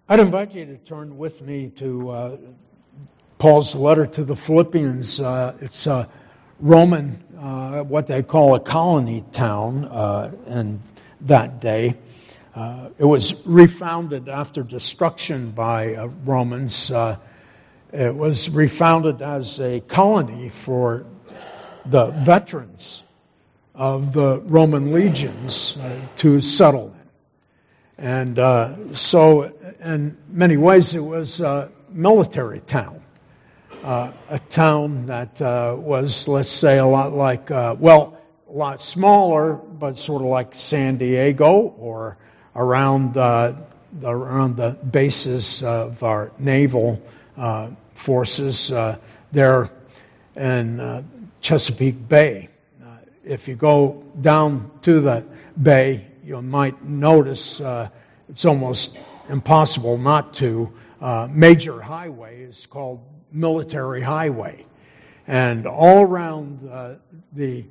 I'd invite you to turn with me to Paul's letter to the Philippians. It's a Roman, what they call a colony town in that day. It was refounded after destruction by Romans. It was refounded as a colony for the veterans of the Roman legions to settle in. And so in many ways it was a military town. A town that was, let's say, a lot like, a lot smaller, but sort of like San Diego or around the bases of our naval forces there in Chesapeake Bay. If you go down to the bay, you might notice it's almost impossible not to. Major highway is called Military Highway. And all around the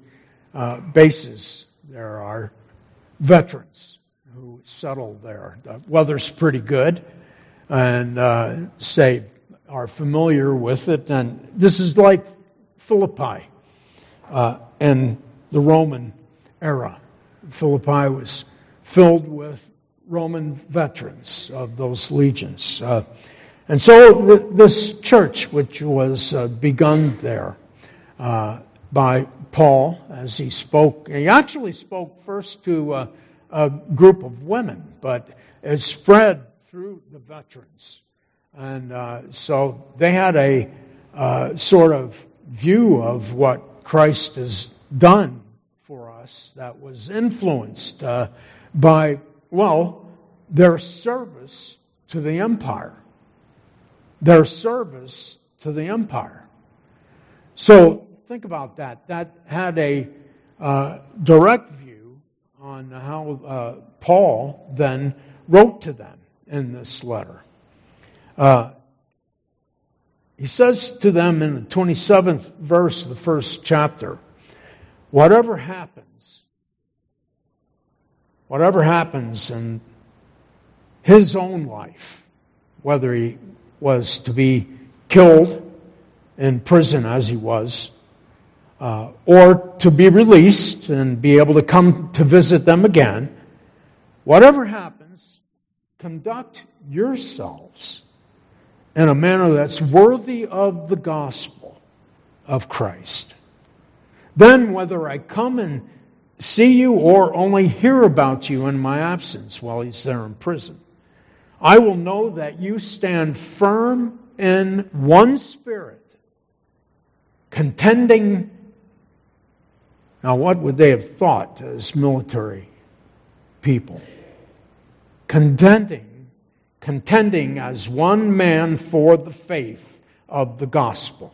bases there are veterans who settle there. The weather's pretty good and are familiar with it. And this is like Philippi in the Roman era. Philippi was filled with Roman veterans of those legions. And so this church, which was begun there by Paul as he spoke, he actually spoke first to a group of women, but it spread through the veterans. And so they had a sort of view of what Christ has done for us that was influenced by, their service to the empire. Their service to the empire. So think about that. That had a direct view on how Paul then wrote to them in this letter. He says to them in the 27th verse of the first chapter, whatever happens in his own life, whether he was to be killed in prison as he was, or to be released and be able to come to visit them again, whatever happens, conduct yourselves in a manner that's worthy of the gospel of Christ. Then whether I come and see you or only hear about you in my absence while he's there in prison, I will know that you stand firm in one spirit, contending. Now, what would they have thought as military people? Contending as one man for the faith of the gospel.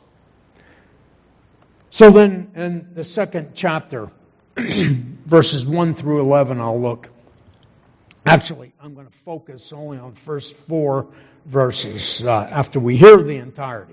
So then, in the second chapter, verses 1 through 11, I'll look. Actually, I'm going to focus only on the first 4 verses after we hear the entirety.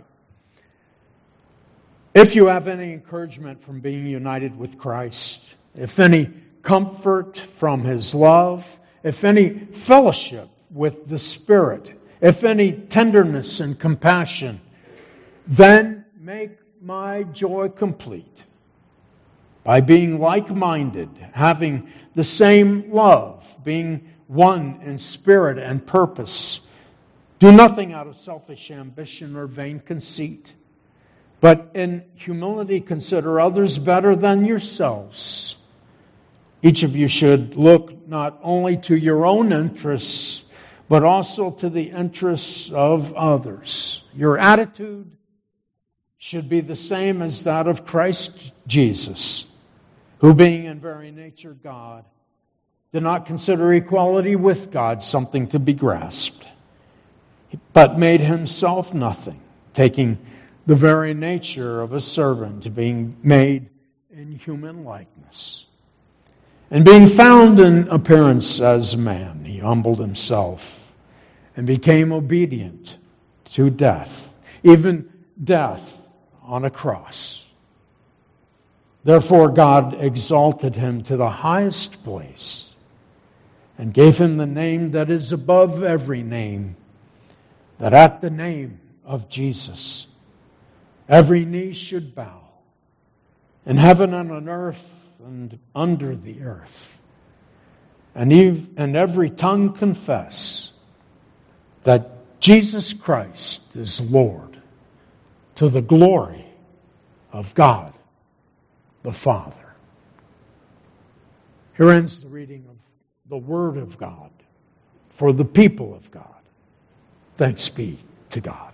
If you have any encouragement from being united with Christ, if any comfort from His love, if any fellowship with the Spirit, if any tenderness and compassion, then make my joy complete by being like-minded, having the same love, being one in spirit and purpose. Do nothing out of selfish ambition or vain conceit, but in humility consider others better than yourselves. Each of you should look not only to your own interests, but also to the interests of others. Your attitude should be the same as that of Christ Jesus, who being in very nature God, did not consider equality with God something to be grasped, but made himself nothing, taking the very nature of a servant, being made in human likeness. And being found in appearance as a man, he humbled himself and became obedient to death, even death on a cross. Therefore God exalted him to the highest place and gave him the name that is above every name, that at the name of Jesus, every knee should bow, in heaven and on earth and under the earth, and every tongue confess that Jesus Christ is Lord, to the glory of God the Father. Here ends the reading of the Word of God for the people of God. Thanks be to God.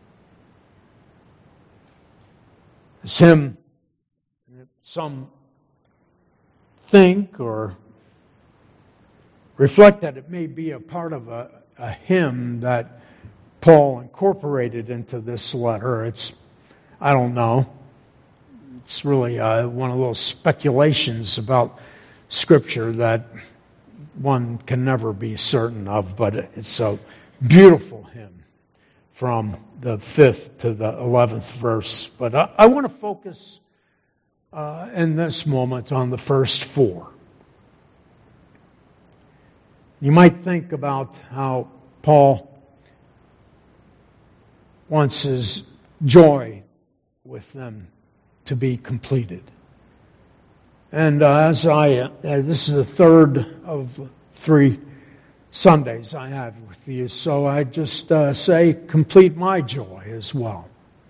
This hymn, some think or reflect that it may be a part of a hymn that Paul incorporated into this letter. I don't know. It's really one of those speculations about Scripture that one can never be certain of, but it's a beautiful hymn from the 5th to the 11th verse. But I want to focus in this moment on the first 4. You might think about how Paul wants his joy with them to be completed. And this is the third of 3 Sundays I have with you, so I just say, complete my joy as well.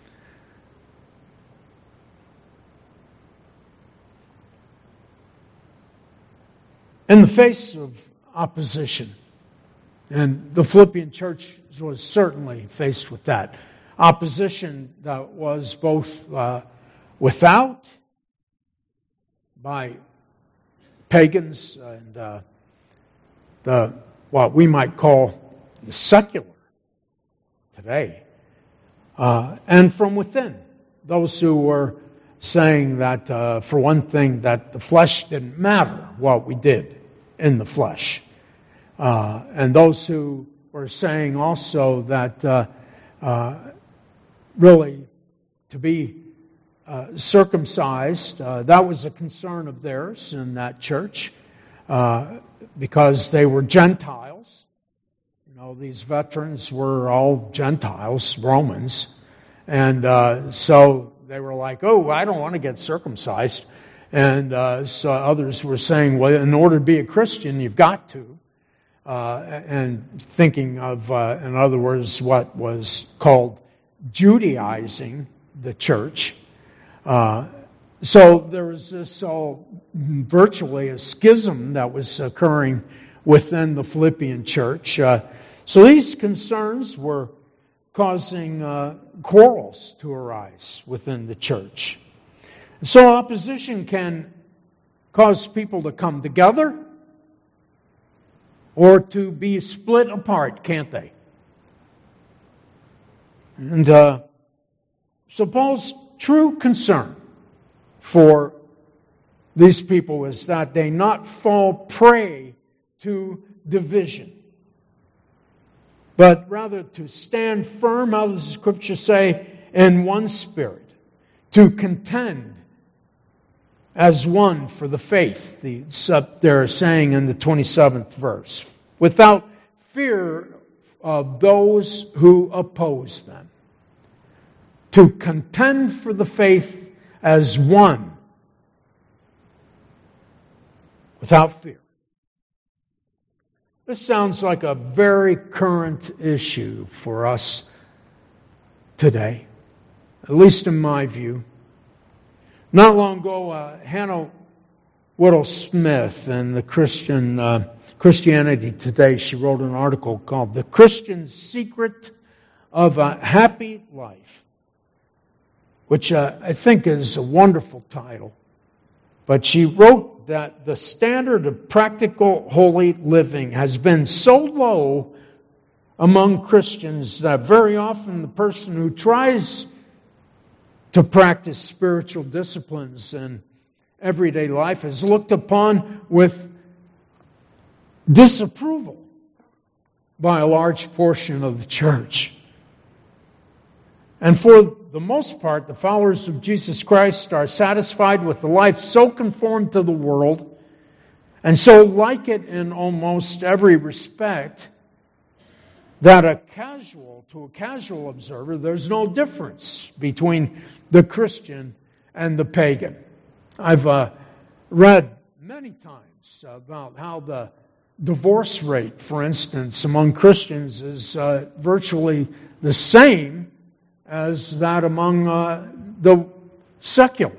In the face of opposition, and the Philippian church was certainly faced with that, opposition that was both without, by pagans and what we might call the secular today, and from within, those who were saying that, for one thing, that the flesh didn't matter what we did in the flesh, and those who were saying also that really to be circumcised, that was a concern of theirs in that church, because they were Gentiles. You know, these veterans were all Gentiles, Romans, and so they were like, oh, I don't want to get circumcised. And so others were saying, well, in order to be a Christian, you've got to. And thinking of, in other words, what was called Judaizing the church. So there was this virtually a schism that was occurring within the Philippian church. So these concerns were causing quarrels to arise within the church. So opposition can cause people to come together or to be split apart, can't they? And so Paul's true concern for these people is that they not fall prey to division, but rather to stand firm, how does the Scripture say, in one spirit, to contend as one for the faith. They're saying in the 27th verse, without fear of those who oppose them. To contend for the faith as one, without fear. This sounds like a very current issue for us today, at least in my view. Not long ago, Hannah Whittle-Smith in the Christianity Today, she wrote an article called "The Christian Secret of a Happy Life," which I think is a wonderful title. But she wrote that the standard of practical holy living has been so low among Christians that very often the person who tries to practice spiritual disciplines in everyday life is looked upon with disapproval by a large portion of the church. And for the most part, the followers of Jesus Christ are satisfied with a life so conformed to the world and so like it in almost every respect that to a casual observer, there's no difference between the Christian and the pagan. I've read many times about how the divorce rate, for instance, among Christians is virtually the same as that among the secular.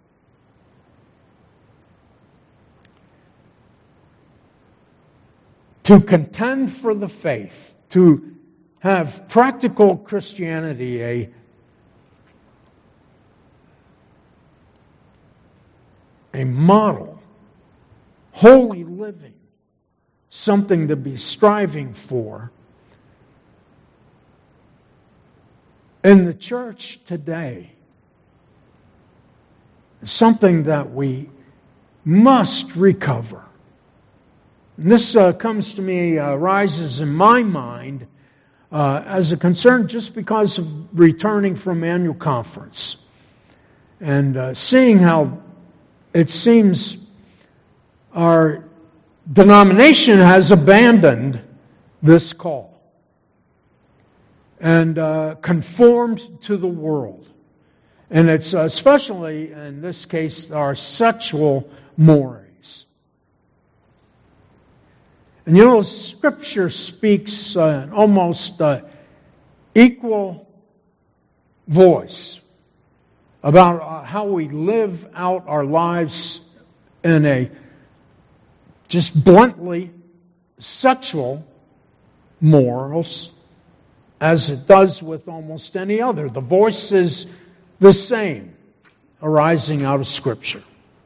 To contend for the faith, to have practical Christianity, a model, holy living, something to be striving for. In the church today, something that we must recover. And this comes to me, rises in my mind as a concern just because of returning from annual conference and seeing how it seems our denomination has abandoned this call and conformed to the world. And it's especially, in this case, our sexual mores. And you know, Scripture speaks in almost equal voice about how we live out our lives in a just bluntly sexual morals as it does with almost any other. The voice is the same, arising out of Scripture.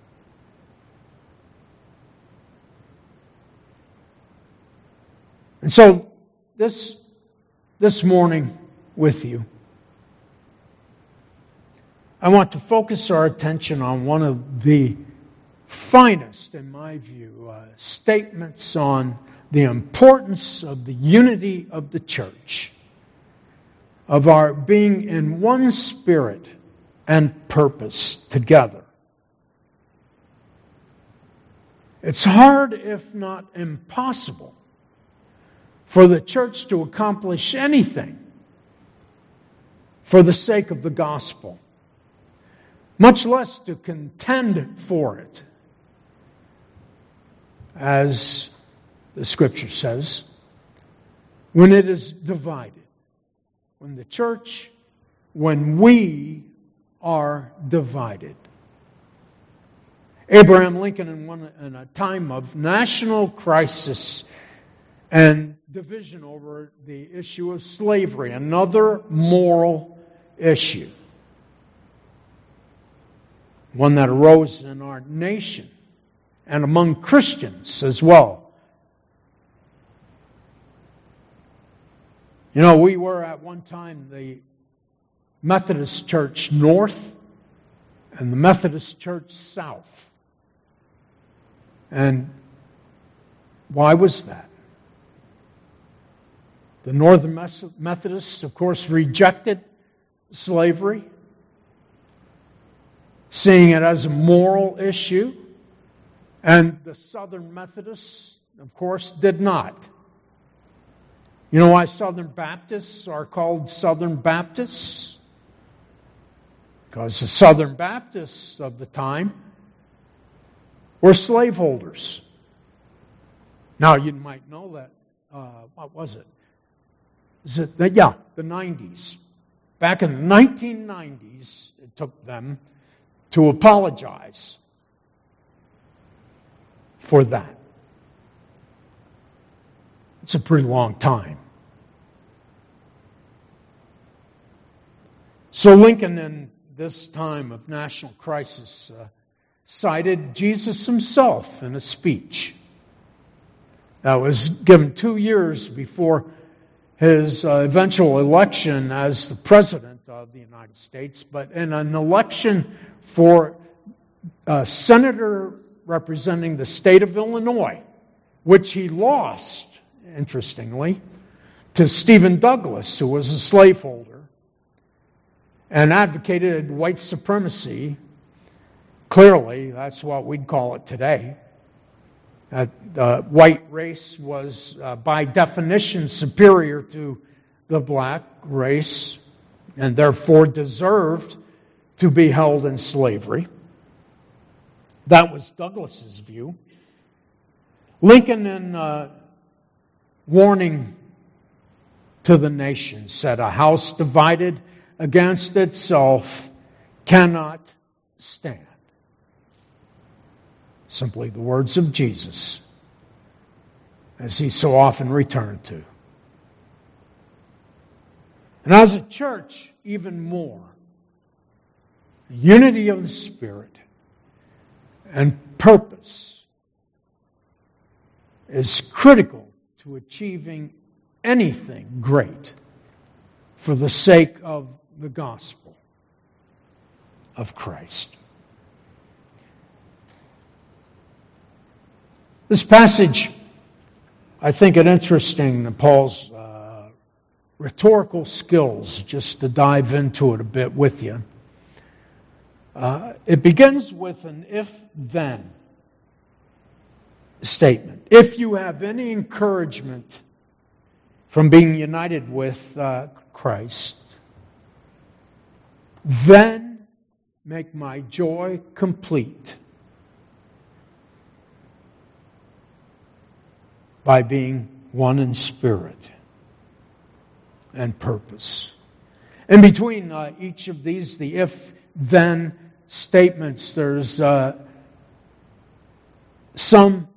And so, this morning with you, I want to focus our attention on one of the finest, in my view, statements on the importance of the unity of the church, of our being in one spirit and purpose together. It's hard, if not impossible, for the church to accomplish anything for the sake of the gospel, much less to contend for it, as the Scripture says, when it is divided. When the church, when we are divided. Abraham Lincoln, in a time of national crisis and division over the issue of slavery, another moral issue, one that arose in our nation and among Christians as well. You know, we were at one time the Methodist Church North and the Methodist Church South. And why was that? The Northern Methodists, of course, rejected slavery, seeing it as a moral issue. And the Southern Methodists, of course, did not. You know why Southern Baptists are called Southern Baptists? Because the Southern Baptists of the time were slaveholders. Now, you might know that, what was it? The 90s. Back in the 1990s, it took them to apologize for that. It's a pretty long time. So Lincoln, in this time of national crisis, cited Jesus himself in a speech that was given 2 years before his eventual election as the President of the United States, but in an election for a senator representing the state of Illinois, which he lost, interestingly, to Stephen Douglas, who was a slaveholder and advocated white supremacy. Clearly, that's what we'd call it today. The white race was, by definition, superior to the black race, and therefore deserved to be held in slavery. That was Douglas's view. Lincoln, in warning to the nation, said, "A house divided against itself cannot stand." Simply the words of Jesus, as he so often returned to. And as a church, even more, the unity of the Spirit and purpose is critical to achieving anything great for the sake of the gospel of Christ. This passage, I think it interesting, Paul's rhetorical skills, just to dive into it a bit with you. It begins with an if-then statement. If you have any encouragement from being united with Christ, then make my joy complete by being one in spirit and purpose. In between each of these, the if-then statements, there's some,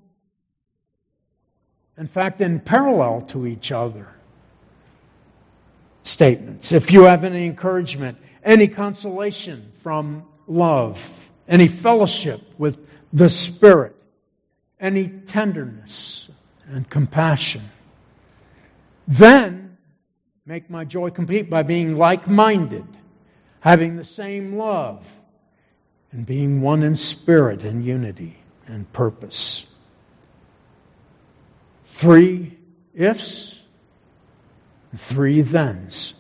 in fact, in parallel to each other statements. If you have any encouragement, any consolation from love, any fellowship with the Spirit, any tenderness and compassion, then make my joy complete by being like-minded, having the same love, and being one in spirit and unity and purpose. 3 ifs, 3 thens.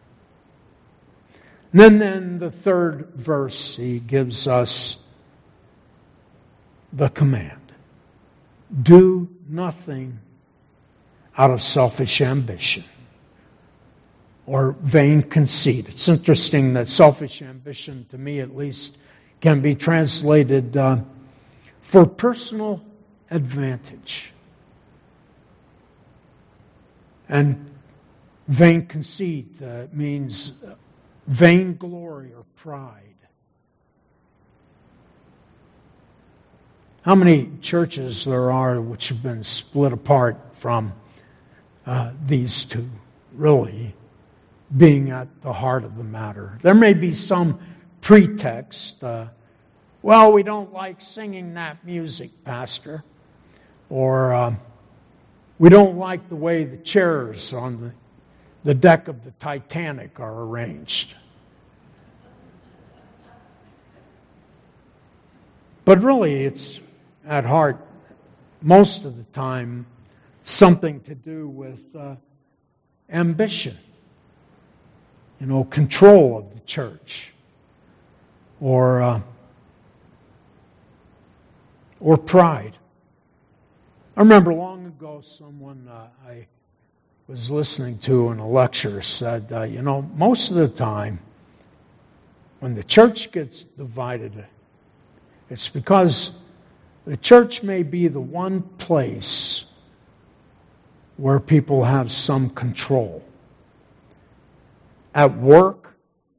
And then the third verse, he gives us the command. Do nothing out of selfish ambition or vain conceit. It's interesting that selfish ambition, to me at least, can be translated for personal advantage. And vain conceit means vainglory or pride. How many churches there are which have been split apart from these two really being at the heart of the matter? There may be some pretext. Well, we don't like singing that music, Pastor. Or we don't like the way the chairs on the deck of the Titanic are arranged. But really, it's at heart, most of the time, something to do with ambition. Control of the church. Or pride. I remember long ago someone I was listening to in a lecture said, most of the time when the church gets divided, it's because the church may be the one place where people have some control. At work,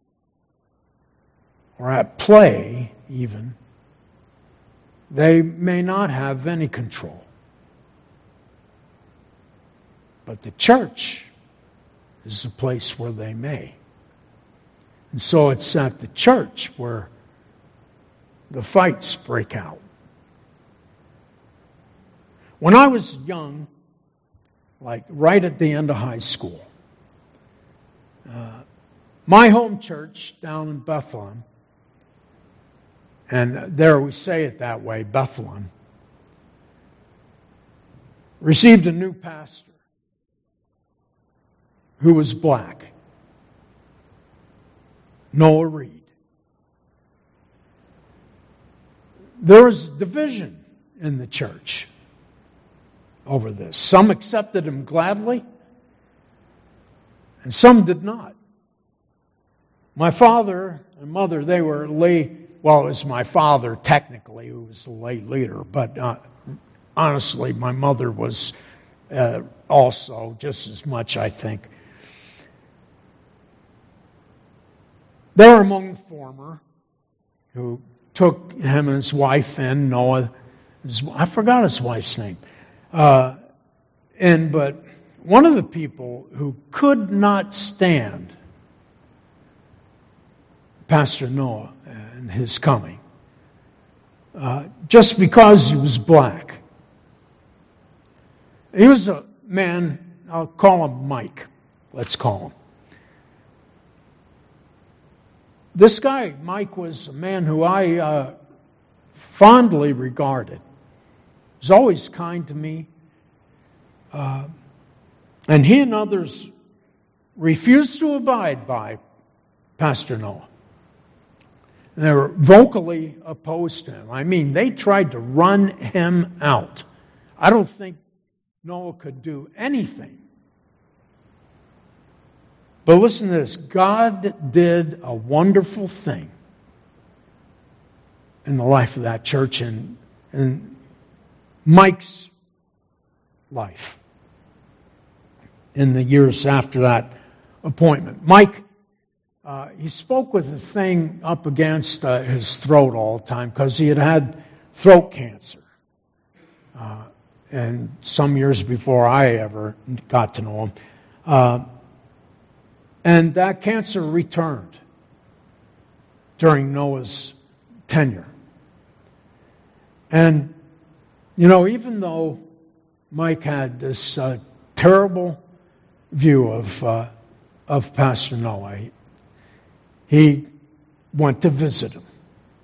or at play even, they may not have any control. But the church is the place where they may. And so it's at the church where the fights break out. When I was young, like right at the end of high school, my home church down in Bethlehem, and there we say it that way, Bethlehem, received a new pastor who was black, Noah Reed. There was division in the church. over this. Some accepted him gladly, and some did not. My father and mother, they were well, it was my father technically who was the lay leader, but honestly, my mother was also just as much, I think. They were among the former who took him and his wife in, Noah. I forgot his wife's name. But one of the people who could not stand Pastor Noah and his coming, just because he was black. He was a man, I'll call him Mike. Let's call him. This guy, Mike, was a man who I fondly regarded. He was always kind to me. And he and others refused to abide by Pastor Noah. And they were vocally opposed to him. I mean, they tried to run him out. I don't think Noah could do anything. But listen to this. God did a wonderful thing in the life of that church and Mike's life in the years after that appointment. Mike, he spoke with a thing up against his throat all the time because he had throat cancer. And some years before I ever got to know him. And that cancer returned during Noah's tenure. And, even though Mike had this terrible view of Pastor Noah, he went to visit him.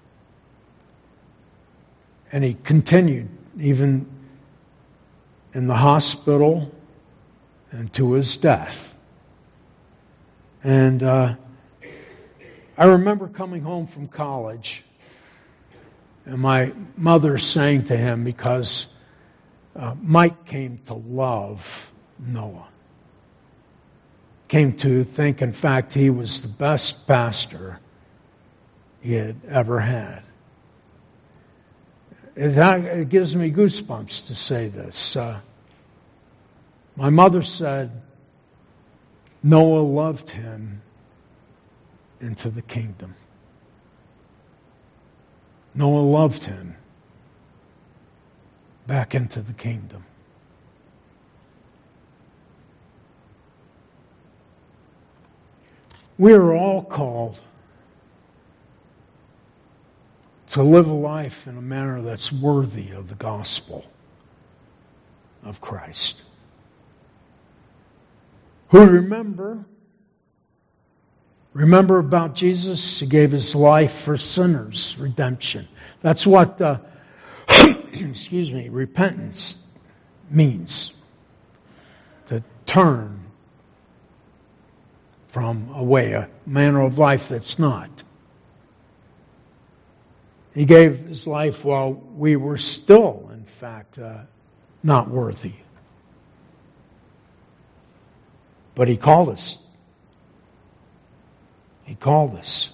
And he continued even in the hospital and to his death. And I remember coming home from college and my mother saying to him, because Mike came to love Noah, came to think, in fact, he was the best pastor he had ever had. It gives me goosebumps to say this. My mother said Noah loved him into the kingdom. Noah loved him back into the kingdom. We are all called to live a life in a manner that's worthy of the gospel of Christ. Who remember about Jesus? He gave his life for sinners, redemption. That's what, repentance means. To turn from a manner of life that's not. He gave his life while we were still, in fact, not worthy. But he called us. He called us.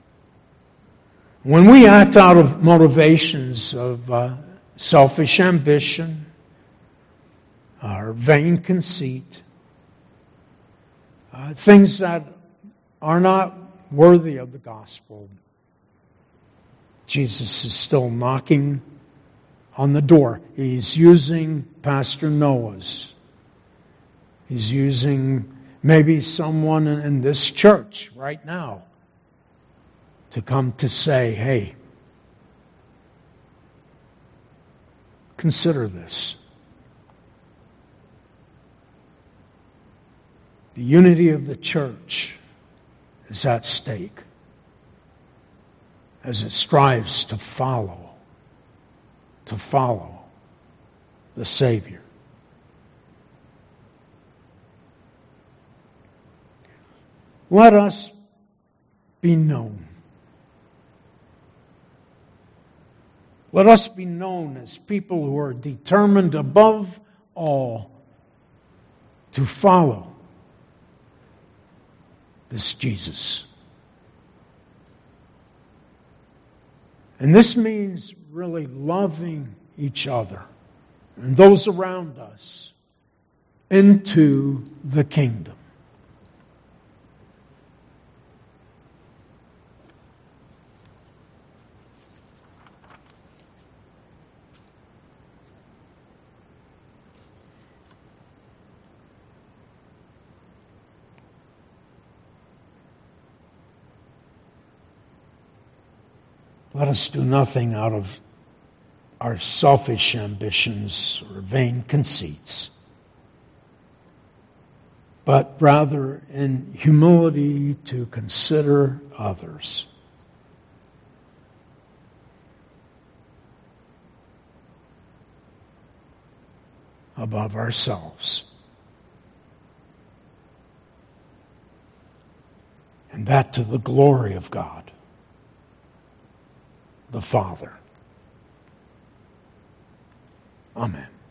When we act out of motivations of selfish ambition, or vain conceit, things that are not worthy of the gospel, Jesus is still knocking on the door. He's using Pastor Noah's. He's using maybe someone in this church right now to come to say, hey, consider this. The unity of the church is at stake as it strives to follow the Savior. Let us be known. Let us be known as people who are determined above all to follow this Jesus. And this means really loving each other and those around us into the kingdom. Let us do nothing out of our selfish ambitions or vain conceits, but rather in humility to consider others. Above ourselves. And that to the glory of God, the Father. Amen.